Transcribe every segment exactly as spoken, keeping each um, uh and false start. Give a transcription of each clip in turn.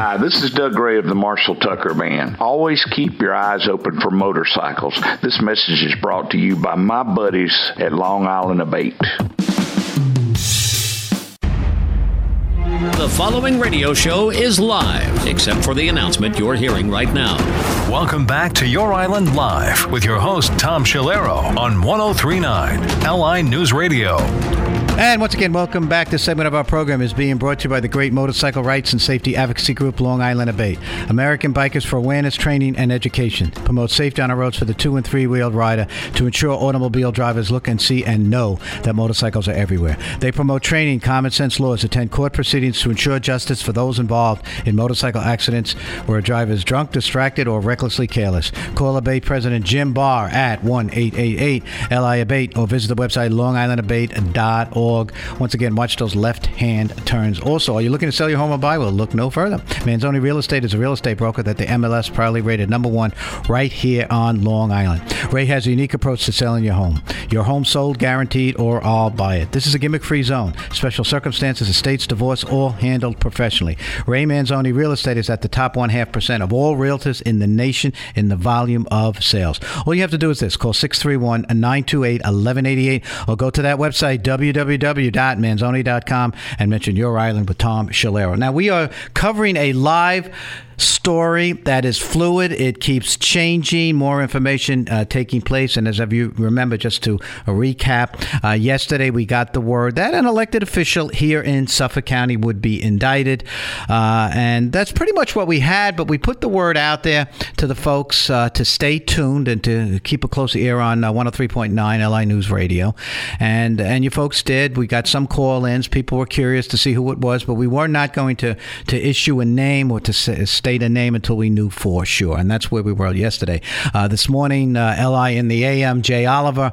Hi, this is Doug Gray of the Marshall Tucker Band. Always keep your eyes open for motorcycles. This message is brought to you by my buddies at Long Island Abate. The following radio show is live, except for the announcement you're hearing right now. Welcome back to Your Island Live with your host, Tom Schilero, on one oh three point nine L I News Radio. And once again, welcome back. This segment of our program is being brought to you by the great motorcycle rights and safety advocacy group, Long Island Abate. American Bikers for Awareness, Training, and Education. Promotes safety on our roads for the two- and three-wheeled rider to ensure automobile drivers look and see and know that motorcycles are everywhere. They promote training, common sense laws, attend court proceedings to ensure justice for those involved in motorcycle accidents where a driver is drunk, distracted, or recklessly careless. Call Abate President Jim Barr at one eight eight eight L I Abate or visit the website long island abate dot org. Once again, watch those left-hand turns. Also, are you looking to sell your home or buy? Well, look no further. Manzoni Real Estate is a real estate broker that the M L S proudly rated number one right here on Long Island. Ray has a unique approach to selling your home. Your home sold, guaranteed, or I'll buy it. This is a gimmick-free zone. Special circumstances, estates, divorce, all handled professionally. Ray Manzoni Real Estate is at the top one half percent of all realtors in the nation in the volume of sales. All you have to do is this. Call six three one, nine two eight, one one eight eight or go to that website, w w w dot manzoni dot com, and mention Your Island with Tom Schilero. Now, we are covering a live story that is fluid. It keeps changing, more information uh, taking place. And as of you remember, just to uh, recap, uh, yesterday we got the word that an elected official here in Suffolk County would be indicted. Uh, and that's pretty much what we had, but we put the word out there to the folks uh, to stay tuned and to keep a close ear on uh, one oh three point nine L I News Radio. And, and you folks did. We got some call-ins. People were curious to see who it was, but we were not going to, to issue a name or to say, state a name until we knew for sure, and that's where we were yesterday. Uh, this morning, uh, L I in the A M, Jay Oliver,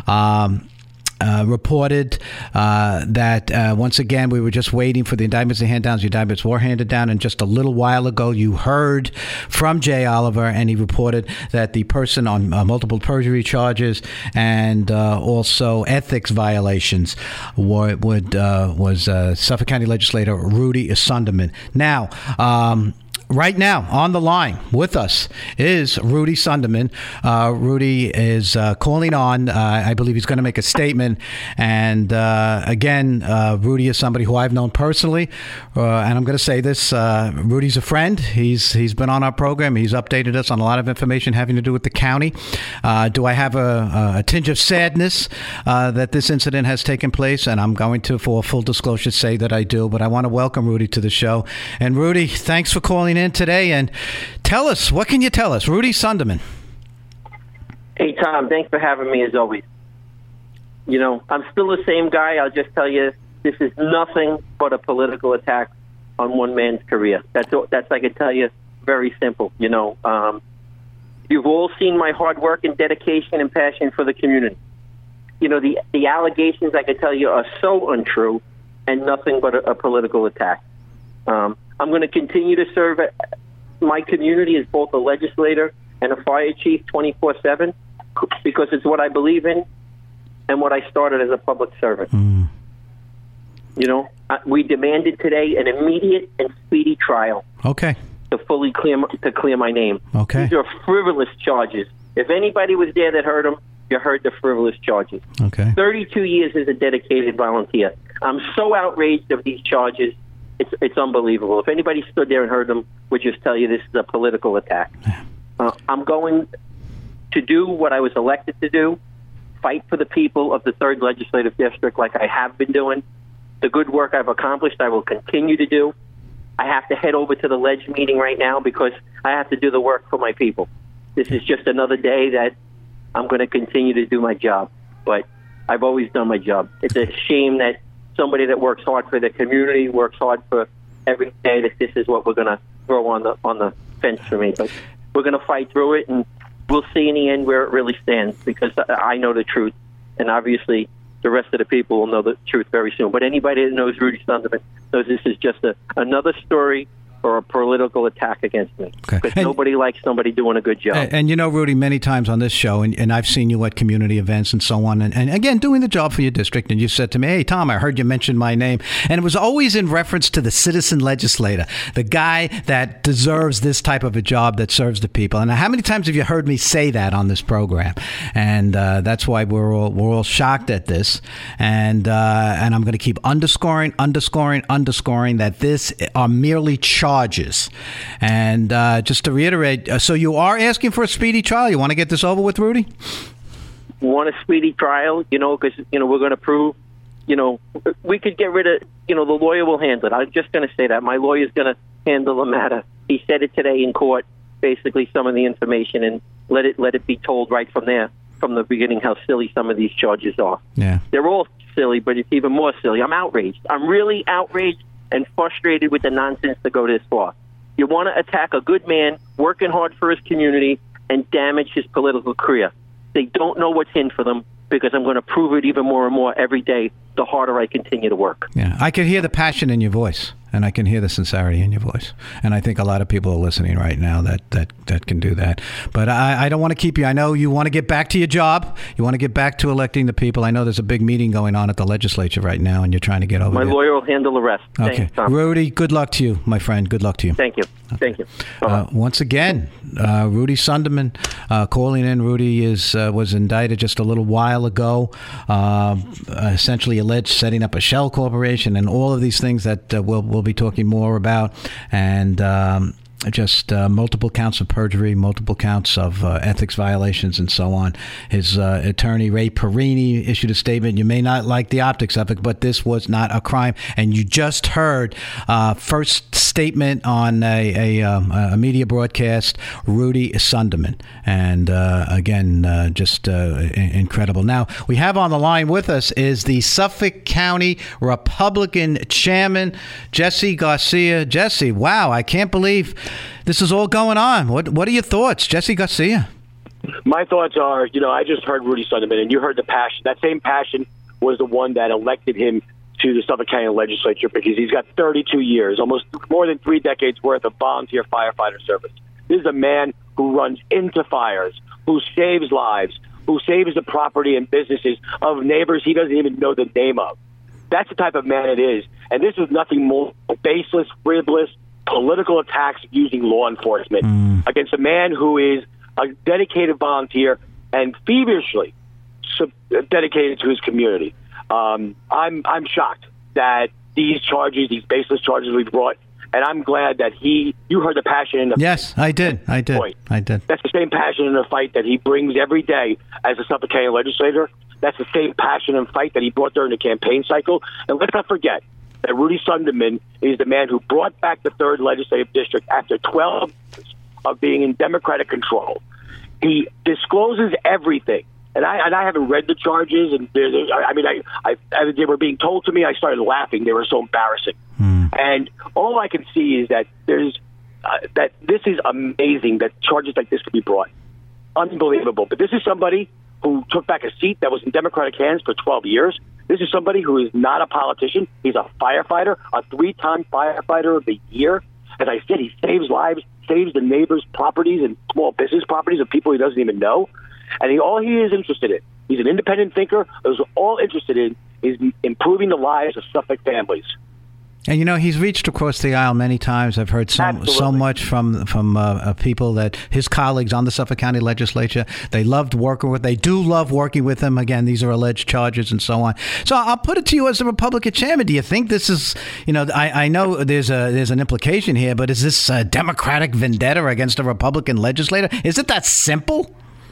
um, Uh, reported uh, that uh, once again we were just waiting for the indictments to hand down. The indictments were handed down, and just a little while ago you heard from Jay Oliver, and he reported that the person on uh, multiple perjury charges and uh, also ethics violations were, would uh, was uh, Suffolk County legislator Rudy Sunderman. Now, um, right now, on the line with us is Rudy Sunderman. Uh, Rudy is uh, calling on. Uh, I believe he's going to make a statement. And uh, again, uh, Rudy is somebody who I've known personally. Uh, and I'm going to say this. Uh, Rudy's a friend. He's He's been on our program. He's updated us on a lot of information having to do with the county. Uh, do I have a, a tinge of sadness uh, that this incident has taken place? And I'm going to, for full disclosure, say that I do. But I want to welcome Rudy to the show. And Rudy, thanks for calling in today, and tell us, what can you tell us? Rudy Sunderman. Hey, Tom, thanks for having me as always. You know, I'm still the same guy. I'll just tell you, this is nothing but a political attack on one man's career. That's that's I can tell you, very simple. You know, um, you've all seen my hard work and dedication and passion for the community. You know, the, the allegations, I can tell you, are so untrue and nothing but a, a political attack. Um, I'm going to continue to serve my community as both a legislator and a fire chief twenty-four seven because it's what I believe in and what I started as a public servant. Mm. You know, we demanded today an immediate and speedy trial. Okay. To fully clear to clear my name. Okay. These are frivolous charges. If anybody was there that heard them, you heard the frivolous charges. Okay. thirty-two years as a dedicated volunteer. I'm so outraged of these charges. It's it's unbelievable. If anybody stood there and heard them, would just tell you this is a political attack. Uh, I'm going to do what I was elected to do, fight for the people of the third Legislative District like I have been doing. The good work I've accomplished, I will continue to do. I have to head over to the Ledge meeting right now because I have to do the work for my people. This is just another day that I'm going to continue to do my job. But I've always done my job. It's a shame that somebody that works hard for the community, works hard for every day, that this is what we're going to throw on the on the fence for me. But we're going to fight through it, and we'll see in the end where it really stands because I know the truth. And obviously, the rest of the people will know the truth very soon. But anybody that knows Rudy Sunderman knows this is just a, another story or a political attack against me. Okay. Because And- nobody likes somebody doing a good job. And, and you know, Rudy, many times on this show, and, and I've seen you at community events and so on, and, and again, doing the job for your district, and you said to me, hey, Tom, I heard you mention my name. And it was always in reference to the citizen legislator, the guy that deserves this type of a job that serves the people. And how many times have you heard me say that on this program? And uh, that's why we're all, we're all shocked at this. And, uh, and I'm going to keep underscoring, underscoring, underscoring that this are merely charges. And uh, just to reiterate, uh, so you are asking for a speedy trial? You want to get this over with, Rudy? Want a speedy trial, you know, because, you know, we're going to prove, you know, we could get rid of, you know, the lawyer will handle it. I'm just going to say that. My lawyer's going to handle the matter. He said it today in court, basically some of the information, and let it let it be told right from there, from the beginning, how silly some of these charges are. Yeah. They're all silly, but it's even more silly. I'm outraged. I'm really outraged and frustrated with the nonsense to go this far. You want to attack a good man working hard for his community and damage his political career. They don't know what's in for them, because I'm going to prove it even more and more every day, the harder I continue to work. Yeah, I can hear the passion in your voice, and I can hear the sincerity in your voice. And I think a lot of people are listening right now that that, that can do that. But I, I don't want to keep you. I know you want to get back to your job. You want to get back to electing the people. I know there's a big meeting going on at the legislature right now, and you're trying to get over My there. lawyer will handle the rest. Okay. Thanks, Tom. Rudy, good luck to you, my friend. Good luck to you. Thank you. Okay. Thank you. Uh, once again, uh, Rudy Sunderman uh, calling in. Rudy is uh, was indicted just a little while ago, uh, essentially alleged setting up a shell corporation and all of these things that uh, we'll, we'll be talking more about. And um, just uh, multiple counts of perjury, multiple counts of uh, ethics violations, and so on. His uh, attorney, Ray Perini, issued a statement. You may not like the optics of it, but this was not a crime. And you just heard uh, first statement on a, a, um, a media broadcast, Rudy Sunderman. And uh, again, uh, just uh, incredible. Now, we have on the line with us is the Suffolk County Republican Chairman, Jesse Garcia. Jesse, wow, I can't believe this is all going on. What What are your thoughts, Jesse Garcia? My thoughts are, you know, I just heard Rudy Sunderman, and you heard the passion. That same passion was the one that elected him to the Suffolk County Legislature, because he's got thirty-two years, almost more than three decades worth of volunteer firefighter service. This is a man who runs into fires, who saves lives, who saves the property and businesses of neighbors he doesn't even know the name of. That's the type of man it is. And this is nothing more baseless, frivolous, political attacks using law enforcement mm. against a man who is a dedicated volunteer and feverishly sub- dedicated to his community. Um, I'm I'm shocked that these charges, these baseless charges we brought, and I'm glad that he, you heard the passion in the Yes, I did. I did. Point. I did. That's the same passion in the fight that he brings every day as a Suffolk County legislator. That's the same passion and fight that he brought during the campaign cycle. And let's not forget that Rudy Sunderman is the man who brought back the third legislative district after twelve years of being in Democratic control. He discloses everything. And I and I haven't read the charges, and there, there, I mean, I, I, as they were being told to me, I started laughing. They were so embarrassing. Hmm. And all I can see is that there's uh, that this is amazing that charges like this could be brought. Unbelievable. But this is somebody who took back a seat that was in Democratic hands for twelve years. This is somebody who is not a politician. He's a firefighter, a three-time firefighter of the year. As I said, he saves lives, saves the neighbors' properties and small business properties of people he doesn't even know. And he, all he is interested in, he's an independent thinker, who's all interested in is improving the lives of Suffolk families. And, you know, he's reached across the aisle many times. I've heard so, so much from from uh, uh, people that his colleagues on the Suffolk County Legislature, they loved working with. They do love working with him. Again, these are alleged charges and so on. So I'll put it to you as a Republican chairman. Do you think this is, you know, I, I know there's a there's an implication here, but is this a Democratic vendetta against a Republican legislator? Is it that simple?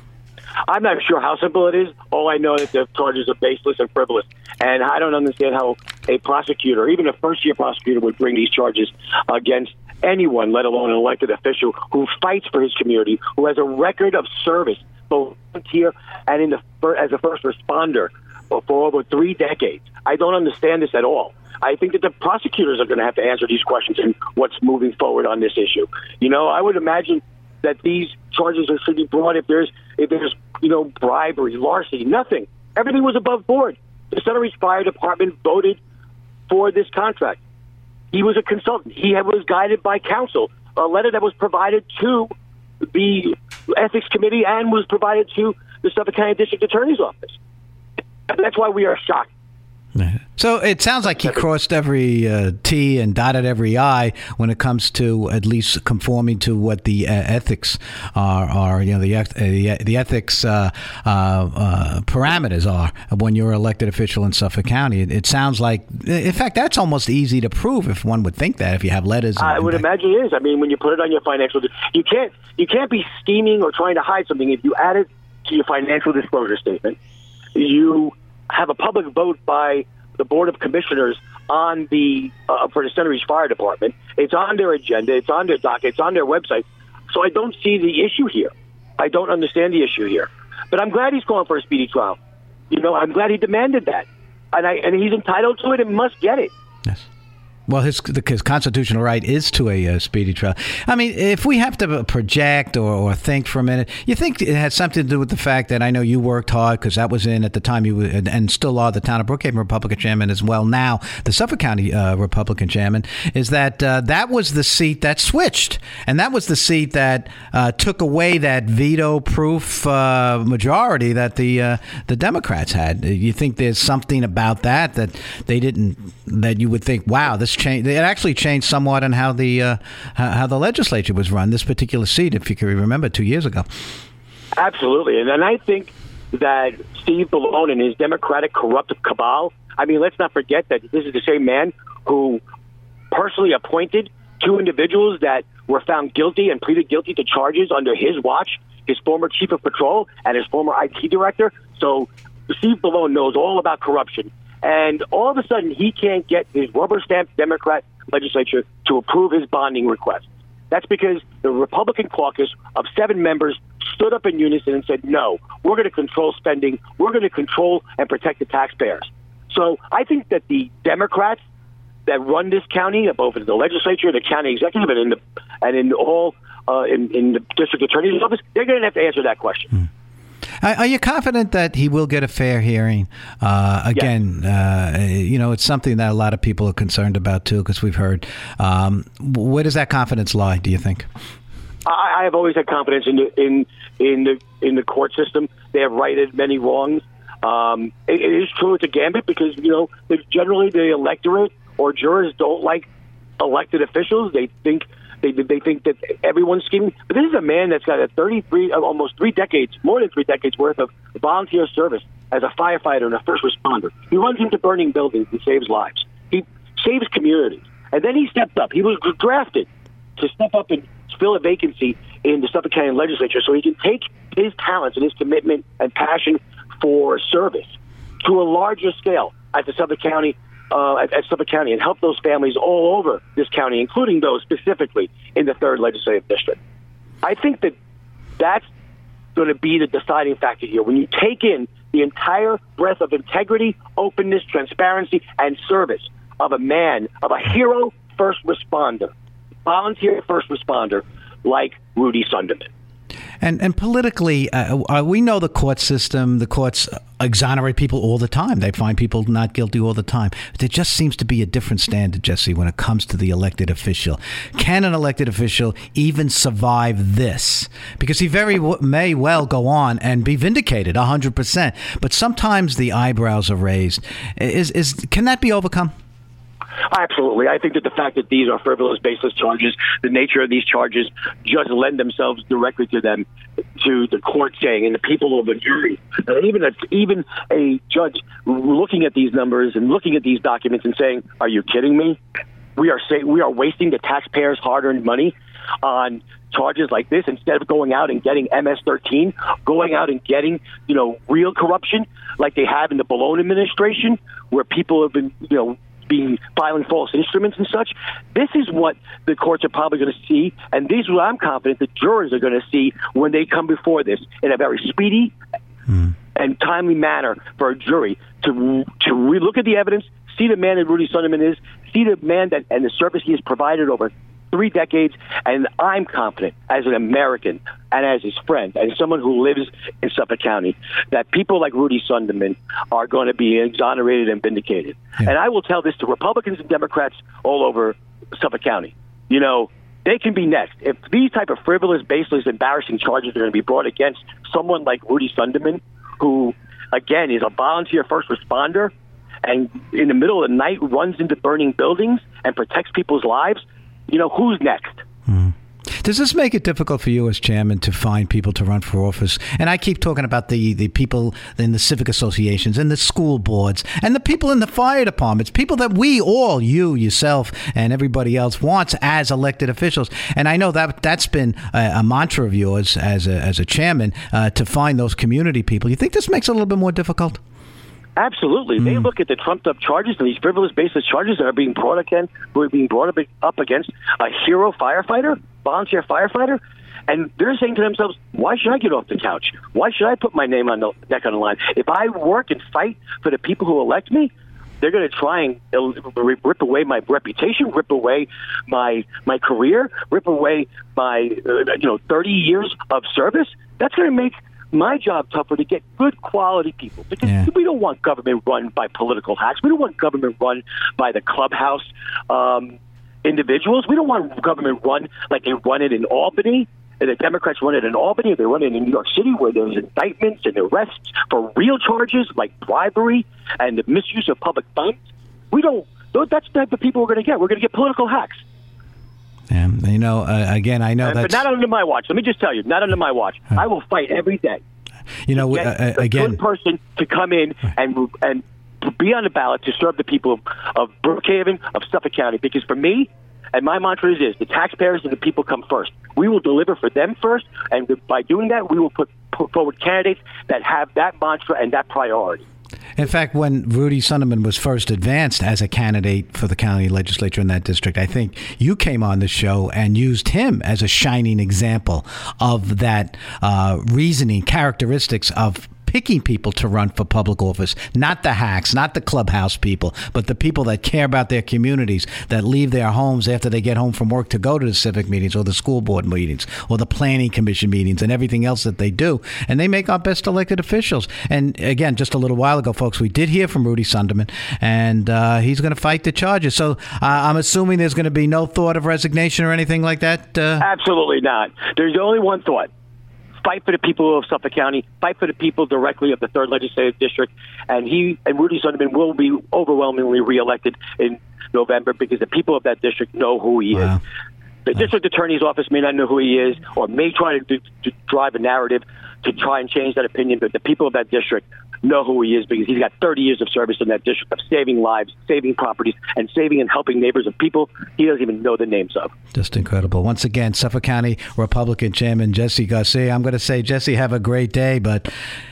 I'm not sure how simple it is. All I know is that the charges are baseless and frivolous. And I don't understand how a prosecutor, even a first-year prosecutor, would bring these charges against anyone, let alone an elected official who fights for his community, who has a record of service, both volunteer and in the as a first responder for over three decades. I don't understand this at all. I think that the prosecutors are going to have to answer these questions and what's moving forward on this issue. You know, I would imagine that these charges should be brought if there's, if there's, you know, bribery, larceny, nothing. Everything was above board. The Center Ridge Fire Department voted for this contract. He was a consultant. He was guided by counsel. A letter that was provided to the Ethics Committee and was provided to the Suffolk County District Attorney's Office. That's why we are shocked. So it sounds like he crossed every uh, T and dotted every I when it comes to at least conforming to what the uh, ethics are, are, you know, the uh, the, the ethics uh, uh, uh, parameters are when you're an elected official in Suffolk County. It, it sounds like, in fact, that's almost easy to prove if one would think that, if you have letters. And, I would and imagine it is. I mean, when you put it on your financial, you can't you can't be scheming or trying to hide something. If you add it to your financial disclosure statement, you have a public vote by the Board of Commissioners on the uh, for the Center East Fire Department. It's on their agenda. It's on their docket. It's on their website. So I don't see the issue here. I don't understand the issue here. But I'm glad he's calling for a speedy trial. You know, I'm glad he demanded that, and I and he's entitled to it and must get it. Yes. Well, his, his constitutional right is to a uh, speedy trial. I mean, if we have to project or, or think for a minute, you think it has something to do with the fact that I know you worked hard because that was in at the time you were, and, and still are the town of Brookhaven Republican chairman as well. Now, the Suffolk County uh, Republican chairman is that uh, that was the seat that switched, and that was the seat that uh, took away that veto-proof uh, majority that the uh, the Democrats had. You think there's something about that that they didn't, that you would think, wow, this changed. It actually changed somewhat on how the uh, how the legislature was run. This particular seat, if you can remember, two years ago. Absolutely, and, and I think that Steve Bellone and his Democratic corrupt cabal. I mean, let's not forget that this is the same man who personally appointed two individuals that were found guilty and pleaded guilty to charges under his watch. His former chief of patrol and his former I T director. So Steve Bellone knows all about corruption. And all of a sudden, he can't get his rubber-stamped Democrat legislature to approve his bonding request. That's because the Republican caucus of seven members stood up in unison and said, no, we're going to control spending. We're going to control and protect the taxpayers. So I think that the Democrats that run this county, both in the legislature, the county executive, and in, the, and in all uh, in, in the district attorney's office, they're going to have to answer that question. Hmm. Are you confident that he will get a fair hearing? Uh, again, yes. uh, you know, it's something that a lot of people are concerned about, too, because we've heard. Um, where does that confidence lie, do you think? I, I have always had confidence in the, in, in, the, in the court system. They have righted many wrongs. Um, it, it is true it's a gambit because, you know, generally the electorate or jurors don't like elected officials. They think... They, they think that everyone's scheming. But this is a man that's got a thirty-three, almost three decades, more than three decades worth of volunteer service as a firefighter and a first responder. He runs into burning buildings and saves lives. He saves communities. And then he stepped up. He was drafted to step up and fill a vacancy in the Suffolk County legislature so he can take his talents and his commitment and passion for service to a larger scale at the Suffolk County Uh, at, at Suffolk County and help those families all over this county, including those specifically in the third legislative district. I think that that's going to be the deciding factor here. When you take in the entire breadth of integrity, openness, transparency, and service of a man, of a hero first responder, volunteer first responder like Rudy Sunderman. And and politically, uh, we know the court system, the courts exonerate people all the time. They find people not guilty all the time. But there just seems to be a different standard, Jesse, when it comes to the elected official. Can an elected official even survive this? Because he very w- may well go on and be vindicated one hundred percent. But sometimes the eyebrows are raised. Is is Can that be overcome? Absolutely. I think that the fact that these are frivolous, baseless charges, the nature of these charges just lend themselves directly to them, to the court saying, and the people of the jury, and even a, even a judge looking at these numbers and looking at these documents and saying, are you kidding me? We are say, we are wasting the taxpayers' hard-earned money on charges like this instead of going out and getting M S thirteen, going out and getting, you know, real corruption like they have in the Bellone administration, where people have been, you know, being filing false instruments and such. This is what the courts are probably going to see, and these are what I'm confident the jurors are going to see when they come before this in a very speedy hmm. and timely manner for a jury to to relook at the evidence, see the man that Rudy Sunderman is, see the man that and the service he has provided over three decades, and I'm confident as an American, and as his friend, and someone who lives in Suffolk County, that people like Rudy Sunderman are going to be exonerated and vindicated. Yeah. And I will tell this to Republicans and Democrats all over Suffolk County. You know, they can be next. If these type of frivolous, baseless, embarrassing charges are going to be brought against someone like Rudy Sunderman, who, again, is a volunteer first responder, and in the middle of the night runs into burning buildings and protects people's lives, you know, who's next? Mm. Does this make it difficult for you as chairman to find people to run for office? And I keep talking about the, the people in the civic associations and the school boards and the people in the fire departments, people that we all, you, yourself, and everybody else wants as elected officials. And I know that that's been a, a mantra of yours as a, as a chairman, uh, to find those community people. You think this makes it a little bit more difficult? Absolutely. Mm. They look at the trumped-up charges and these frivolous, baseless charges that are being brought against, who are being brought up against a hero firefighter, volunteer firefighter, and they're saying to themselves, why should I get off the couch? Why should I put my name on the neck on the line? If I work and fight for the people who elect me, they're going to try and rip away my reputation, rip away my my career, rip away my uh, you know thirty years of service. That's going to make my job tougher to get good quality people, because yeah. we don't want government run by political hacks. We don't want government run by the clubhouse um, individuals. We don't want government run like they run it in Albany. And the Democrats run it in Albany, or they run it in New York City, where there's indictments and arrests for real charges like bribery and the misuse of public funds. We don't. That's the type of people we're going to get. We're going to get political hacks. Yeah, you know, uh, again, I know that, but not under my watch. Let me just tell you, not under my watch. Huh. I will fight every day. You know, to uh, again, a good person to come in and and be on the ballot to serve the people of, of Brookhaven, of Suffolk County. Because for me, and my mantra is this: the taxpayers and the people come first. We will deliver for them first, and by doing that, we will put, put forward candidates that have that mantra and that priority. In fact, when Rudy Sunderman was first advanced as a candidate for the county legislature in that district, I think you came on the show and used him as a shining example of that uh, reasoning, characteristics of picking people to run for public office, not the hacks, not the clubhouse people, but the people that care about their communities, that leave their homes after they get home from work to go to the civic meetings or the school board meetings or the planning commission meetings and everything else that they do. And they make our best elected officials. And again, just a little while ago, folks, we did hear from Rudy Sunderman, and uh, he's going to fight the charges. So uh, I'm assuming there's going to be no thought of resignation or anything like that? Uh... Absolutely not. There's only one thought. Fight for the people of Suffolk County, fight for the people directly of the third Legislative District, and he and Rudy Sunderman will be overwhelmingly reelected in November, because the people of that district know who he wow. is. The wow. district attorney's office may not know who he is, or may try to, to drive a narrative to try and change that opinion, but the people of that district know who he is, because he's got thirty years of service in that district of saving lives, saving properties, and saving and helping neighbors of people he doesn't even know the names of. Just incredible. Once again, Suffolk County Republican Chairman Jesse Garcia. I'm going to say, Jesse, have a great day, but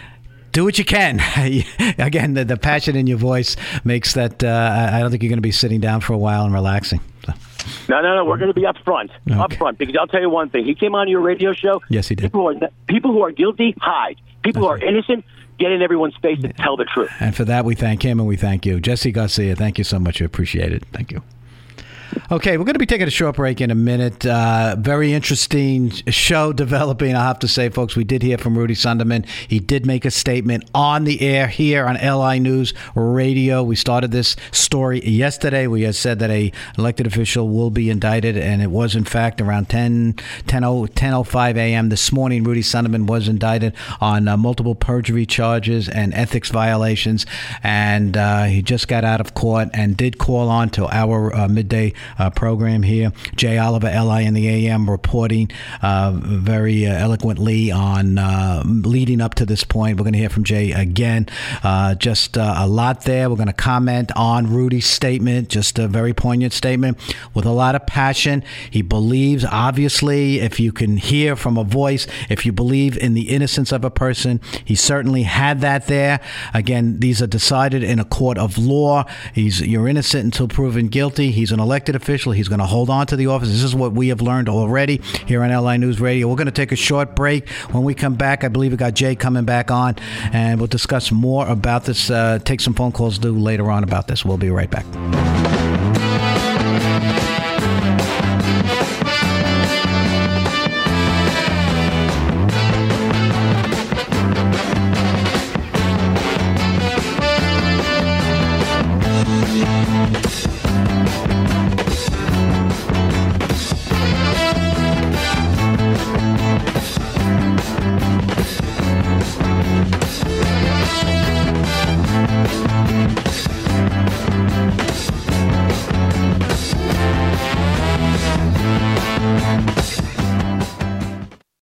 do what you can. Again, the, the passion in your voice makes that uh, I don't think you're going to be sitting down for a while and relaxing. So. No, no, no. We're going to be up front. Okay. Up front. Because I'll tell you one thing. He came on your radio show. Yes, he did. People who are, people who are guilty, hide. People That's who are right. innocent, get in everyone's face and tell the truth. And for that, we thank him and we thank you. Jesse Garcia, thank you so much. We appreciate it. Thank you. Okay, we're going to be taking a short break in a minute. Uh, very interesting show developing, I have to say, folks. We did hear from Rudy Sunderman. He did make a statement on the air here on L I News Radio. We started this story yesterday. We had said that a elected official will be indicted, and it was, in fact, around ten oh five a.m. this morning. Rudy Sunderman was indicted on uh, multiple perjury charges and ethics violations, and uh, he just got out of court and did call on to our uh, midday Uh, program here. Jay Oliver, L I in the A M, reporting uh, very uh, eloquently on uh, leading up to this point. We're going to hear from Jay again. Uh, just uh, a lot there. We're going to comment on Rudy's statement, just a very poignant statement with a lot of passion. He believes, obviously, if you can hear from a voice, if you believe in the innocence of a person, he certainly had that there. Again, these are decided in a court of law. He's You're innocent until proven guilty. He's an elected official. He's going to hold on to the office. This is what we have learned already here on L I News Radio. We're going to take a short break. When we come back, I believe we got Jay coming back on, and we'll discuss more about this, uh, take some phone calls due later on about this. We'll be right back.